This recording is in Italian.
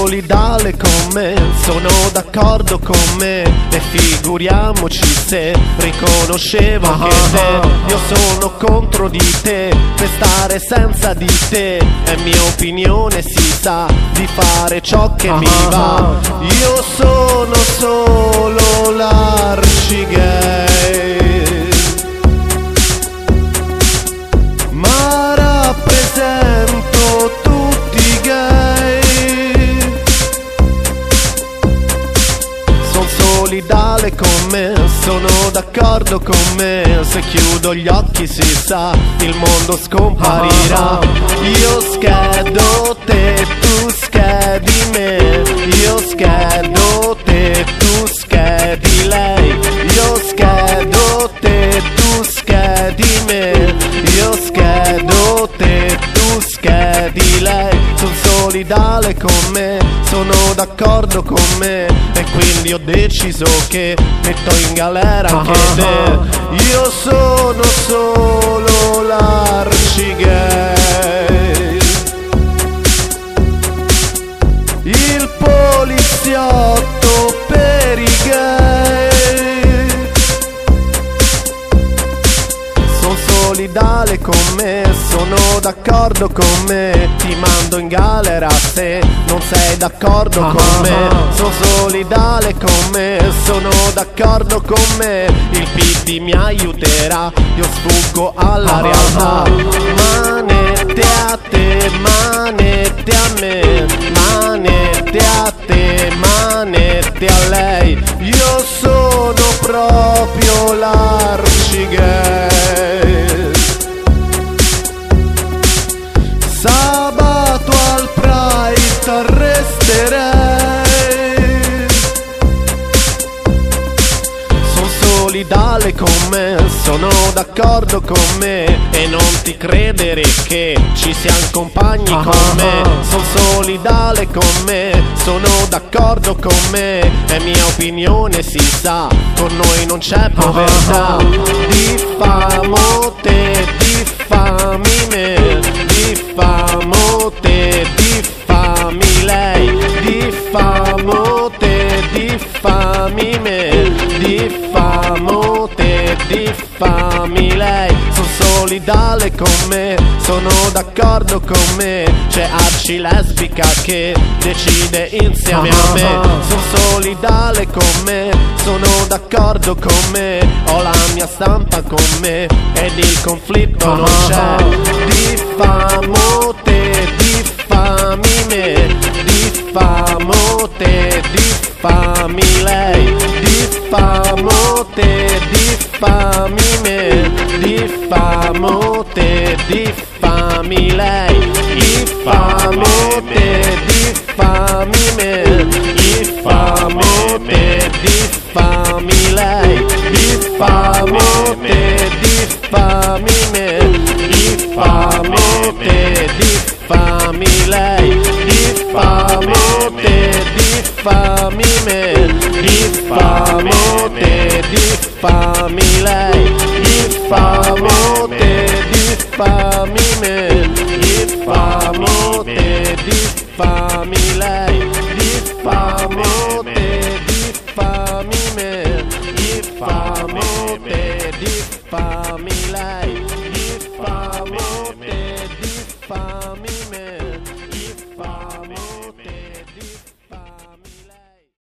solidale con me, sono d'accordo con me. E figuriamoci se riconoscevo che te, io sono contro di te, per stare senza di te. È mia opinione, si sa, di fare ciò che mi va. Io sono solo l'arcigay, ma rappresento tutti i gay. Sono solidale con me, sono d'accordo con me. Se chiudo gli occhi si sa, il mondo scomparirà. Io schedo te, tu schedi me. Io schedo te, tu schedi lei. Io schedo te, tu schedi me. Io schedo te, tu schedi lei. Sono solidale con me, sono d'accordo con me. E quindi ho deciso che metto in galera anche te. Io sono solo l'arcigay, il poliziotto per i gay. Sono solidale con me, sono d'accordo con me. Ti mando in galera se non sei d'accordo con me. Sono solidale con me, sono d'accordo con me. Il PD mi aiuterà, io sfuggo alla realtà. Manette a te, manette a me. Manette a te, manette a lei. Io sono proprio l'arcigay. Sabato al Pride t'arresterei. Sono solidale con me, sono d'accordo con me. E non ti credere che ci siano compagni con me. Sono solidale con me, sono d'accordo con me. È mia opinione, si sa, con noi non c'è povertà. Diffamo te, diffami me. Diffamo te, diffami lei. Diffamo te, diffami me. Diffamo te, diffami lei. Sono solidale con me, sono d'accordo con me. C'è Arci lesbica che decide insieme a me. Sono solidale con me, sono d'accordo con me. Ho la mia stampa con me ed il conflitto non c'è. Diffamo te, diffami me. Diffamo te, diffami lei. Diffamo te, diffami me. Diffamo te, diffami lei. Diffamo te, diffami me. Diffamo te, diffami lei. Diffamo te, diffami me. Diffamo te, diffami lei. Diffamo te, diffami me. Diffamo te, diffami lei. Diffamo te, diffami me. Diffamo te, diffami lei. Diffamo te, diffami me. Diffamo te, diffami lei.